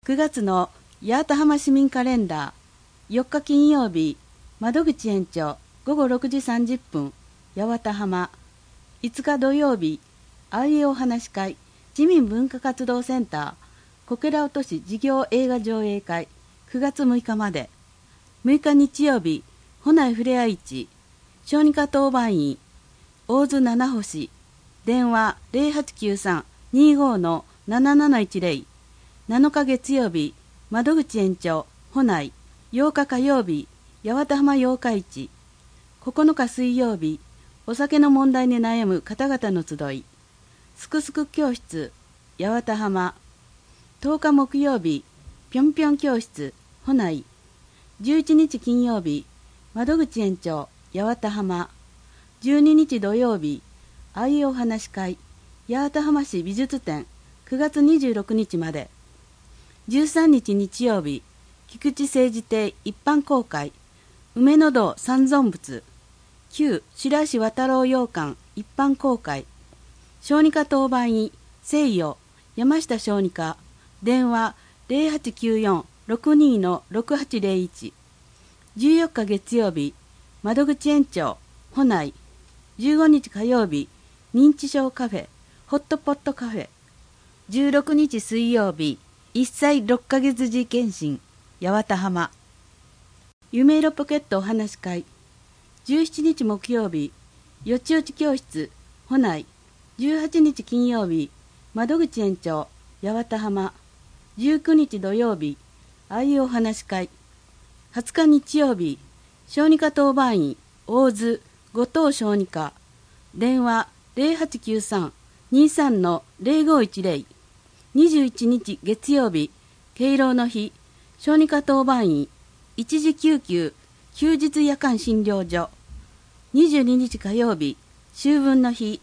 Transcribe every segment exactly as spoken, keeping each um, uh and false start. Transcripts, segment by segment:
くがつの八幡浜市民カレンダー、よっか金曜日、窓口園長ごごろくじさんじゅっぷん、八幡浜。いつか土曜日、あいえお話し会、市民文化活動センター、こけら落とし事業映画上映会、くがつむいかまで。むいか日曜日、保内ふれあい市、小児科当番員、大津七星、電話 ゼロはちきゅうさん にーごー のなななないちゼロ。なのか月曜日、窓口園長、保内。ようか火曜日、八幡浜八日市。ここのか水曜日、お酒の問題に悩む方々の集い。すくすく教室、八幡浜。とおか木曜日、ぴょんぴょん教室、保内。じゅういちにち金曜日、窓口園長、八幡浜。じゅうににち土曜日、あいえお話し会、八幡浜市美術展、くがつにじゅうろくにちまで。じゅうさんにち日曜日、菊池政治亭一般公開、梅の堂三尊仏、旧白石渡郎洋館一般公開、小児科当番員、西洋、山下小児科、電話 ゼロはちきゅうよん ろくにー のろくはちゼロいち。じゅうよっか月曜日、窓口園長、保内。じゅうごにち火曜日、認知症カフェ、ホットポットカフェ。じゅうろくにち水曜日、いっさいろっかげつ児検診、八幡浜。夢色ポケットお話し会。じゅうしちにち木曜日、よちよち教室、保内。じゅうはちにち金曜日、窓口園長、八幡浜。じゅうくにち土曜日、あいえお話し会。はつか日曜日、小児科当番員、大津、後藤小児科。電話 ゼロはちきゅうさん にーさん のゼロごいちゼロ。にじゅういちにち月曜日、敬老の日、小児科当番員、一時救急、休日夜間診療所。にじゅうににち火曜日、秋分の日、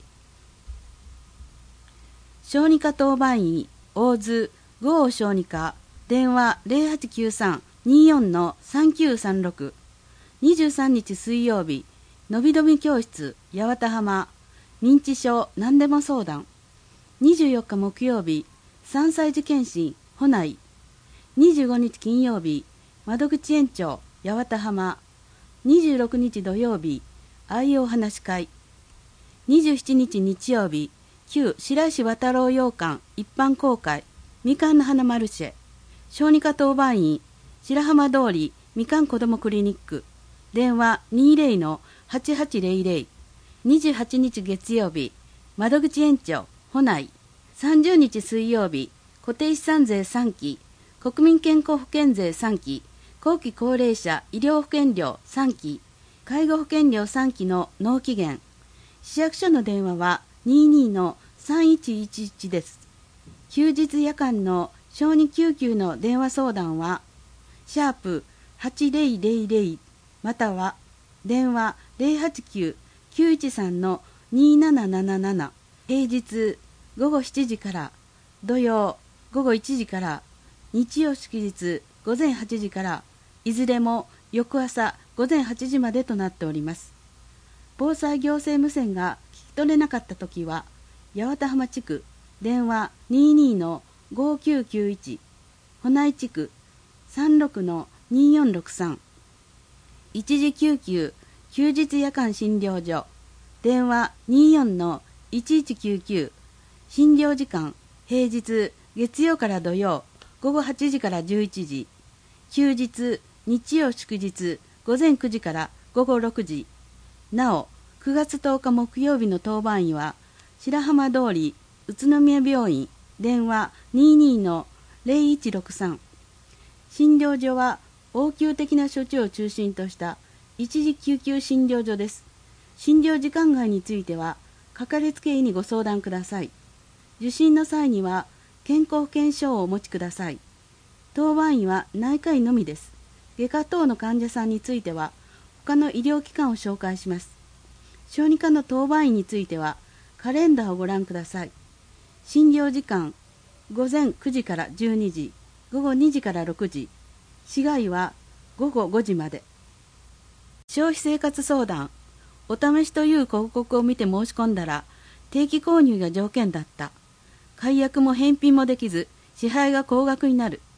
小児科当番員、大津、五王小児科、電話 ゼロはちきゅうさん にーよん のさんきゅうさんろく。にじゅうさんにち水曜日、のびのび教室、八幡浜、認知症何でも相談。にじゅうよっか木曜日、さんさい児検診、保内。にじゅうごにち金曜日、窓口園長、八幡浜。にじゅうろくにち土曜日、あいえお話し会。にじゅうしちにち日曜日、旧白石渡郎洋館一般公開、みかんの花マルシェ。小児科当番員、白浜通りみかん子どもクリニック。電話 にーぜろ のはちはちゼロゼロ。にじゅうはちにち月曜日、窓口園長、保内。さんじゅうにち水曜日、固定資産税さんき、国民健康保険税さんき、後期高齢者医療保険料さんき、介護保険料さんきの納期限。市役所の電話は にーにー のさんいちいちいちです。休日夜間の小児救急の電話相談は、シャープはちゼロゼロゼロまたは電話 ゼロはちきゅう きゅういちさん のにーなななななな。平日ごごしちじから、土曜ごごいちじから、日曜祝日ごぜんはちじから、いずれも翌朝ごぜんはちじまでとなっております。防災行政無線が聞き取れなかったときは、八幡浜地区電話 にーにー のごきゅうきゅういち、保内地区さんろくのにーよんろくさん、一時救急休日夜間診療所電話 にーよんのいちいちきゅうきゅう、診療時間平日月曜から土曜ごごはちじからじゅういちじ、休日日曜祝日ごぜんくじからごごろくじ。なおくがつとおか木曜日の当番員は白浜通り宇都宮病院電話 にーにー のゼロいちろくさん。診療所は応急的な処置を中心とした一時救急診療所です。診療時間外についてはかかりつけ医にご相談ください。受診の際には健康保険証をお持ちください。当番員は内科医のみです。外科等の患者さんについては他の医療機関を紹介します。小児科の当番員についてはカレンダーをご覧ください。診療時間ごぜんくじからじゅうにじ、ごごにじからろくじ、市外はごごごじまで。消費生活相談、お試しという広告を見て申し込んだら定期購入が条件だった。解約も返品もできず支払いが高額になる。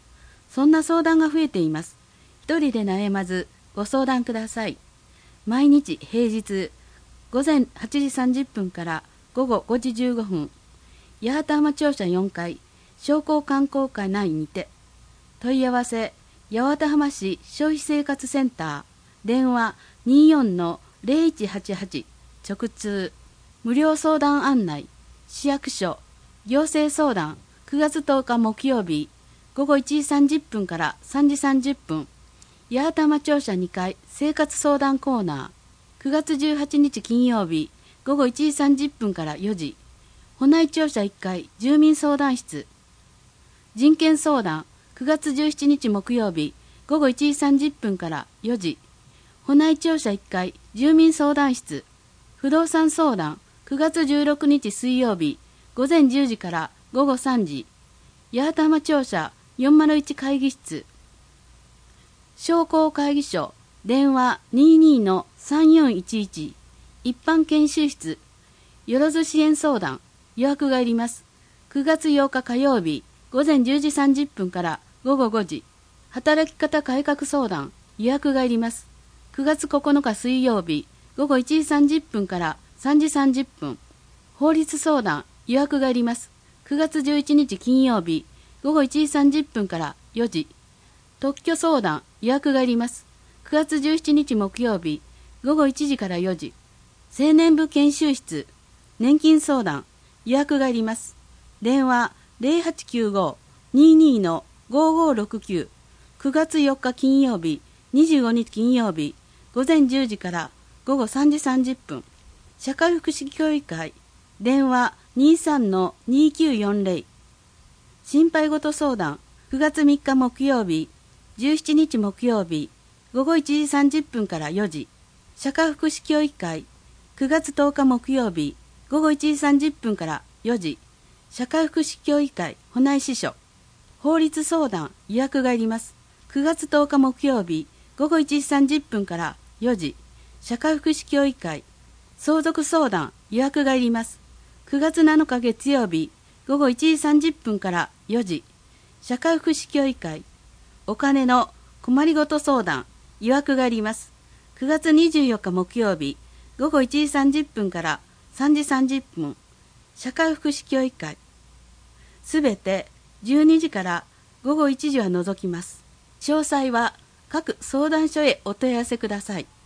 そんな相談が増えています。一人で悩まずご相談ください。毎日平日午前はちじさんじゅっぷんから午後ごじじゅうごふん、八幡浜庁舎よんかい商工観光会内にて。問い合わせ八幡浜市消費生活センター、電話 にじゅうよんのゼロいちはちはち、直通。無料相談案内、市役所行政相談、くがつとおか木曜日午後いちじさんじゅっぷんからさんじさんじゅっぷん、八幡浜庁舎にかい生活相談コーナー、くがつじゅうはちにち金曜日午後いちじさんじゅっぷんからよじ、保内庁舎いっかい住民相談室。人権相談、くがつじゅうしちにち木曜日午後いちじさんじゅっぷんからよじ、保内庁舎いっかい住民相談室。不動産相談、くがつじゅうろくにち水曜日午前じゅうじから午後さんじ、八幡浜庁舎よんまるいち会議室。商工会議所、電話 にじゅうにのさんよんいちいち、一般研修室。よろず支援相談、予約がいります。くがつようか火曜日午前じゅうじさんじゅっぷんから午後ごじ、働き方改革相談、予約がいります。くがつここのか水曜日午後いちじさんじゅっぷんからさんじさんじゅっぷん、法律相談、予約がいります。くがつじゅういちにち金曜日午後いちじさんじゅっぷんからよじ、特許相談、予約がいります。くがつじゅうしちにち木曜日午後いちじからよじ、青年部研修室。年金相談、予約がいります。電話 ゼロはちきゅうご にじゅうにのごごろくきゅう、くがつよっか金曜日にじゅうごにち金曜日午前じゅうじから午後さんじさんじゅっぷん、社会福祉協議会。電話 にじゅうさんのにきゅうよんゼロ、心配事相談、くがつみっか木曜日じゅうしちにち木曜日午後いちじさんじゅっぷんからよじ、社会福祉協議会。くがつとおか木曜日午後いちじさんじゅっぷんからよじ、社会福祉協議会保内支所。法律相談、予約がいります。くがつとおか木曜日午後いちじさんじゅっぷんからよじ、社会福祉協議会。相続相談、予約がいります。くがつなのか月曜日午後いちじさんじゅっぷんからよじ、社会福祉協議会。お金の困りごと相談、予約がいります。くがつにじゅうよっか木曜日午後いちじさんじゅっぷんからさんじさんじゅっぷん、社会福祉協議会。すべてじゅうにじからごごいちじは除きます。詳細は各相談所へお問い合わせください。